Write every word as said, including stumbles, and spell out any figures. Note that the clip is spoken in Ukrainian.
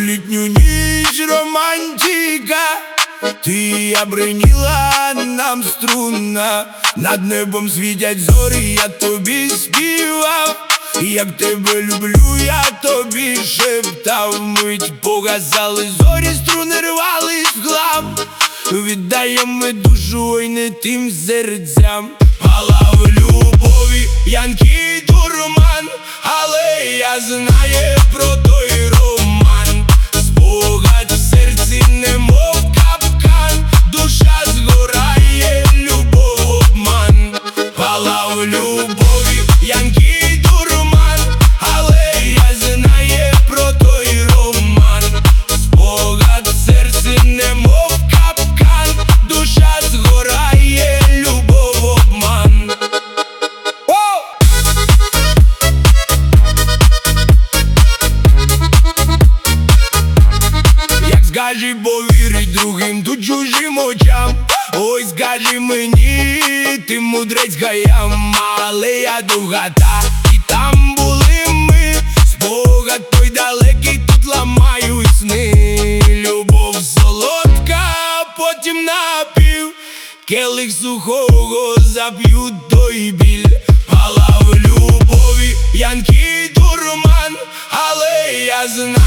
літню ніч романтика, ти обриніла нам струна. Над небом світять зорі, я тобі співав. Як тебе люблю, я тобі шептав. Мить погасали зорі, струни рвались в хлам. Віддаємо душу, ой, не тим серцям. Палав любові, янки дурман, але я знаю про той роман. Спогад в серці, немов капкан, душа згорає, любов обман. Палав любові, янки дурман, але я знаю про той роман. Спогад в серці, немов капкан, душа згорає, любов обман. Скажи, повірить другим, тут чужим очам. Ой, скажи мені, ти мудрець гаям. Але я довгата, і там були ми. Спогад той далекий, тут ламають сни. Любов солодка, потім напів. Келих сухого зап'ють той біль. Палав любові, янки дурман, але я знаю